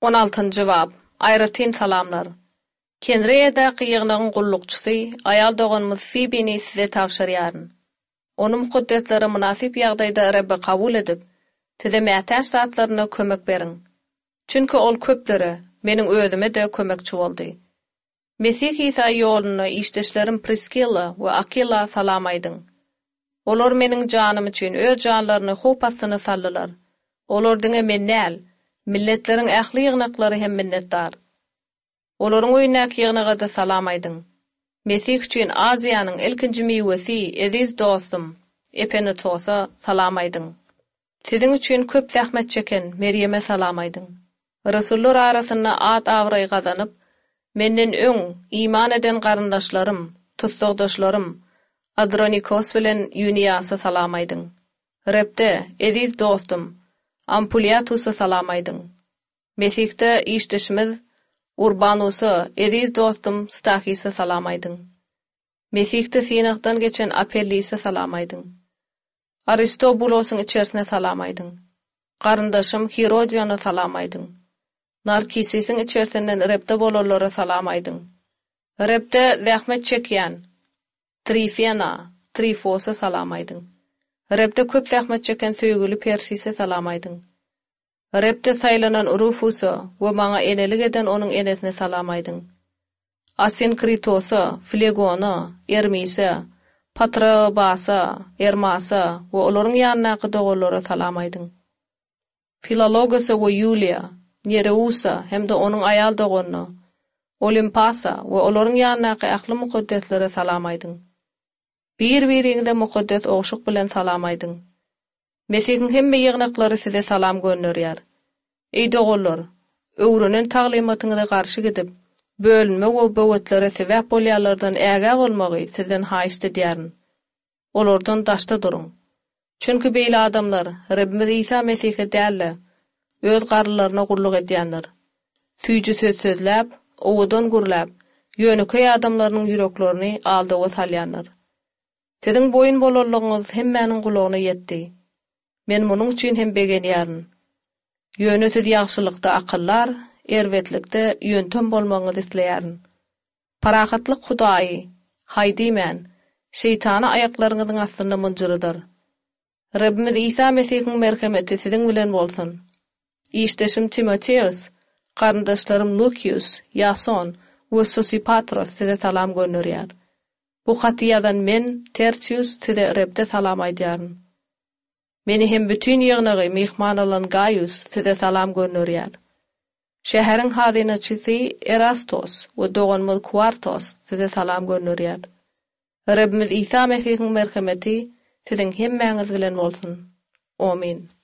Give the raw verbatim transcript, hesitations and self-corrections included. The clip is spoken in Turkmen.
on altynjy bab. Aýratyn salamlar. Kenreýede gyýgnagyň gullukçysy, aýal doganymyz Fibini size tawşarýaryn. Onu mukaddeslere münasip ýagdaýda Rabbi kabul edip, tize mätäç zatlaryna kömek beriň. Çünki ol köplere, meniň özüme de kömekçi boldy. Mesih İsa ýoluny işdeşlerim Priskilla we Aquila salam aýdyň. Olar meniň janym üçin öz janlaryny hopasyna sallylar. Olar diňe men näl, milletleriň ähli ýygnaklary hem minnetdar. Olaryň öýnäk ýygnaga da salam aýdyň. Mesih üçin Aziýanyň ilkinji meýwesi, eziz dostum, Epenetosa salam aýdyň. Siziň üçin köp zähmet çeken Meryeme salam aýdyň. Rasullar arasynda at awry gazanyp, menden öň iman eden garyndaşlarym, tutdagdaşlarym Adronikos bilen Yuniasa salam aýdyň. Repde eziz dostum Ampuliatusa salam aýdyň. Mesihde işdeşimiz Urbanusa, eziz dostum Stakisa salam aýdyň. Mesihde synagdan geçen Apellisa salam aýdyň. Aristobulosyň içerisine salam aýdyň. Garyndaşym Herodiana salam aýdyň. Narkisisin içerisinden Repde bolarlara salam aýdyň. Repde zähmet çekýän Trifena, Trifosa salam aýdyň. Repde köp zähmet çeken söýgüli Persise salam aýdyň. Repde saýlanan Rufusa we maňa enelik eden onuň enesine salam aýdyň. Asinkritos'a, Flegona, Ermise, Patrobasa, Ermasa we olaryň ýanynaky dogalara salam aýdyň. Filologosa we Yulia, Nereusa hem de onuň aýal doganyna, Olimpasa we olaryň ýanynaky ähli mukaddeslere salam aýdyň. Bir-biriňde mukaddes ogşuk bilen salam aýdyň. Mesihiň hemme ýygnaklary size salam gönderýär. Ey dogallar, öwrenen taglimatyňyza garşy gidip, bölünme we böwetlere sebäp bolýarlardan ägä bolmagy sizden haýyş edýärin. Olardan daşda duruň. Çünki beýle adamlar Rabbimiz İsa Mesihe dälle, öz garlylaryna gulluk edýänler. Tüýji söz sözläp, owadan gurlap, ýöneköy adamlarynyň ýüreklerini aldyga salýanlar. Siziň boyun bolarlygyňyz hemmäniň gulagyna ýetdi. Men munuň üçin hem begenýärin. Ýönesiz ýagşylykda akyllar, erwetlikde ýöntem bolmagyňyzy isleýärin. Parahatlyk Hudaýy, haýdyman, şeytana aýaklaryňyzyň astynda mınjyrydyr. Rabbimiz İsa Mesihiň merhameti siziň bilen bolsun. İşdeşim Timoteus, garyndaşlarym Lukius, Yason we Sosipatros size salam gönderýär. Bu haty ýazan men, Tertius, size Rabde salam aýdýaryn. Meni hem bütün ýygnagy mehman alan Gaius size salam gönderýär. Şäheriň hazynaçysy Erastos we doganymyz Quartos size salam gönderýär. Rabbimiz İsa Mesihiň merhameti siziň hemmäňiz bilen bolsun. Amin.